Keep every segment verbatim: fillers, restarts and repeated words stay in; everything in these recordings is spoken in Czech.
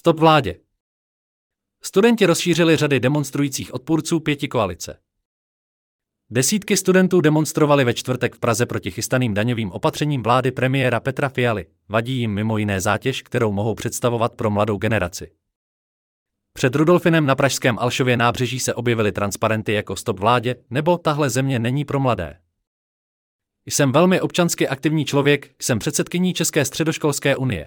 Stop vládě. Studenti rozšířili řady demonstrujících odpůrců pětikoalice. Desítky studentů demonstrovali ve čtvrtek v Praze proti chystaným daňovým opatřením vlády premiéra Petra Fialy. Vadí jim mimo jiné zátěž, kterou mohou představovat pro mladou generaci. Před Rudolfinem na pražském Alšově nábřeží se objevily transparenty jako Stop vládě nebo Tahle země není pro mladé. Jsem velmi občansky aktivní člověk, jsem předsedkyní České středoškolské unie.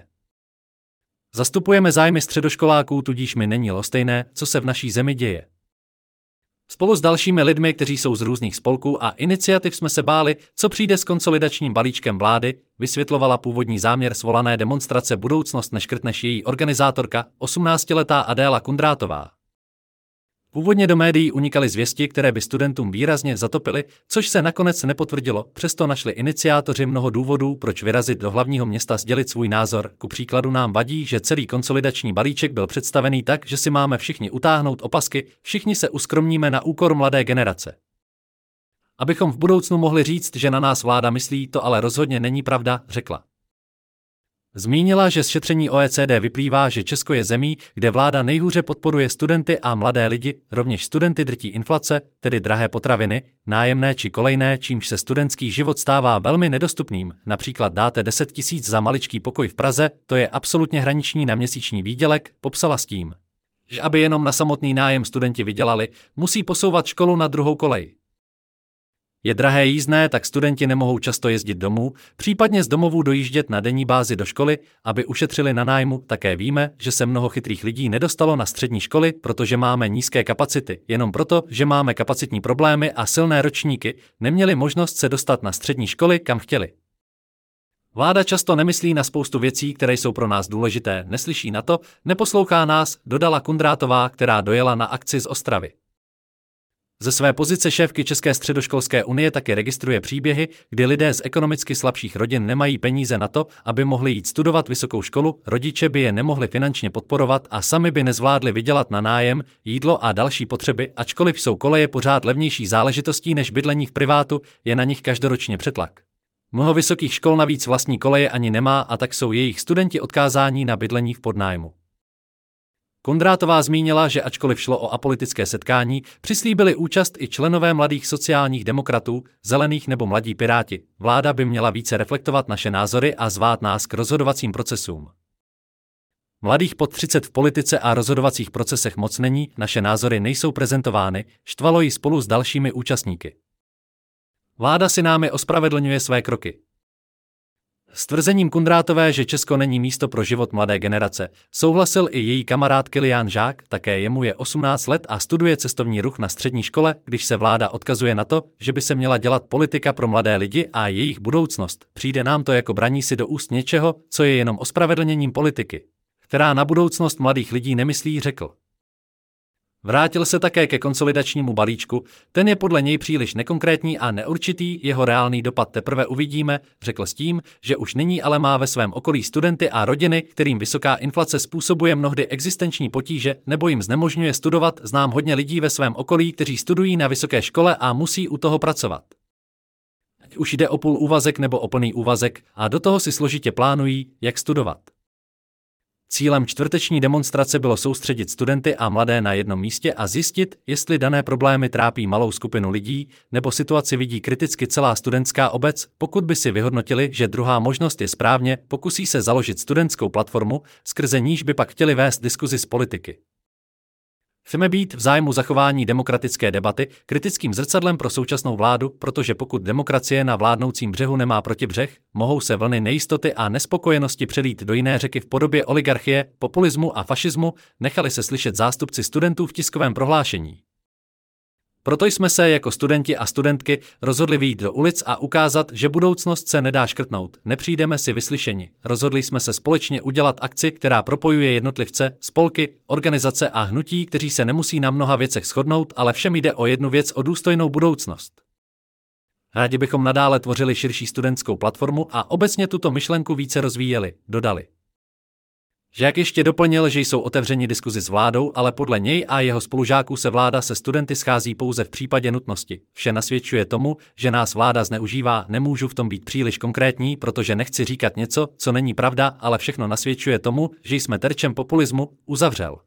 Zastupujeme zájmy středoškoláků, tudíž mi není lhostejné, co se v naší zemi děje. Spolu s dalšími lidmi, kteří jsou z různých spolků a iniciativ, jsme se báli, co přijde s konsolidačním balíčkem vlády, vysvětlovala původní záměr svolané demonstrace Budoucnost neškrtneš její organizátorka, osmnáctiletá Adéla Kundrátová. Původně do médií unikaly zvěsti, které by studentům výrazně zatopily, což se nakonec nepotvrdilo, přesto našli iniciátoři mnoho důvodů, proč vyrazit do hlavního města sdělit svůj názor. Ku příkladu nám vadí, že celý konsolidační balíček byl představený tak, že si máme všichni utáhnout opasky, všichni se uskromníme na úkor mladé generace. Abychom v budoucnu mohli říct, že na nás vláda myslí, to ale rozhodně není pravda, řekla. Zmínila, že z šetření O E C D vyplývá, že Česko je zemí, kde vláda nejhůře podporuje studenty a mladé lidi, rovněž studenty drtí inflace, tedy drahé potraviny, nájemné či kolejné, čímž se studentský život stává velmi nedostupným. Například dáte deset tisíc za maličký pokoj v Praze, to je absolutně hraniční na měsíční výdělek, popsala s tím, že aby jenom na samotný nájem studenti vydělali, musí posouvat školu na druhou kolej. Je drahé jízdné, tak studenti nemohou často jezdit domů, případně z domovů dojíždět na denní bázi do školy, aby ušetřili na nájmu. Také víme, že se mnoho chytrých lidí nedostalo na střední školy, protože máme nízké kapacity. Jenom proto, že máme kapacitní problémy a silné ročníky, neměli možnost se dostat na střední školy, kam chtěli. Vláda často nemyslí na spoustu věcí, které jsou pro nás důležité, neslyší na to, neposlouchá nás, dodala Kundrátová, která dojela na akci z Ostravy. Ze své pozice šéfky České středoškolské unie také registruje příběhy, kdy lidé z ekonomicky slabších rodin nemají peníze na to, aby mohli jít studovat vysokou školu, rodiče by je nemohli finančně podporovat a sami by nezvládli vydělat na nájem, jídlo a další potřeby, ačkoliv jsou koleje pořád levnější záležitostí než bydlení v privátu, je na nich každoročně přetlak. Mnoho vysokých škol navíc vlastní koleje ani nemá a tak jsou jejich studenti odkázáni na bydlení v podnájmu. Kundrátová zmínila, že ačkoliv šlo o apolitické setkání, přislíbili účast i členové mladých sociálních demokratů, zelených nebo mladí piráti. Vláda by měla více reflektovat naše názory a zvát nás k rozhodovacím procesům. Mladých pod třicet v politice a rozhodovacích procesech moc není, naše názory nejsou prezentovány, štvalo ji spolu s dalšími účastníky. Vláda si námi ospravedlňuje své kroky. S tvrzením Kundrátové, že Česko není místo pro život mladé generace, souhlasil i její kamarád Kilián Žák, také jemu je osmnáct let a studuje cestovní ruch na střední škole, když se vláda odkazuje na to, že by se měla dělat politika pro mladé lidi a jejich budoucnost. Přijde nám to jako braní si do úst něčeho, co je jenom ospravedlněním politiky, která na budoucnost mladých lidí nemyslí, řekl. Vrátil se také ke konsolidačnímu balíčku, ten je podle něj příliš nekonkrétní a neurčitý, jeho reálný dopad teprve uvidíme, řekl s tím, že už nyní ale má ve svém okolí studenty a rodiny, kterým vysoká inflace způsobuje mnohdy existenční potíže nebo jim znemožňuje studovat. Znám hodně lidí ve svém okolí, kteří studují na vysoké škole a musí u toho pracovat. Ať už jde o půl úvazek nebo o plný úvazek a do toho si složitě plánují, jak studovat. Cílem čtvrteční demonstrace bylo soustředit studenty a mladé na jednom místě a zjistit, jestli dané problémy trápí malou skupinu lidí, nebo situaci vidí kriticky celá studentská obec. Pokud by si vyhodnotili, že druhá možnost je správně, pokusí se založit studentskou platformu, skrze níž by pak chtěli vést diskuzi z politiky. Chceme být v zájmu zachování demokratické debaty kritickým zrcadlem pro současnou vládu, protože pokud demokracie na vládnoucím břehu nemá protibřeh, mohou se vlny nejistoty a nespokojenosti přelít do jiné řeky v podobě oligarchie, populismu a fašismu, nechali se slyšet zástupci studentů v tiskovém prohlášení. Proto jsme se jako studenti a studentky rozhodli vyjít do ulic a ukázat, že budoucnost se nedá škrtnout. Nepřijdeme si vyslyšeni. Rozhodli jsme se společně udělat akci, která propojuje jednotlivce, spolky, organizace a hnutí, kteří se nemusí na mnoha věcech shodnout, ale všem jde o jednu věc, o důstojnou budoucnost. Rádi bychom nadále tvořili širší studentskou platformu a obecně tuto myšlenku více rozvíjeli, dodali. Žák ještě doplnil, že jsou otevřeni diskuzi s vládou, ale podle něj a jeho spolužáků se vláda se studenty schází pouze v případě nutnosti. Vše nasvědčuje tomu, že nás vláda zneužívá, nemůžu v tom být příliš konkrétní, protože nechci říkat něco, co není pravda, ale všechno nasvědčuje tomu, že jsme terčem populismu, uzavřel.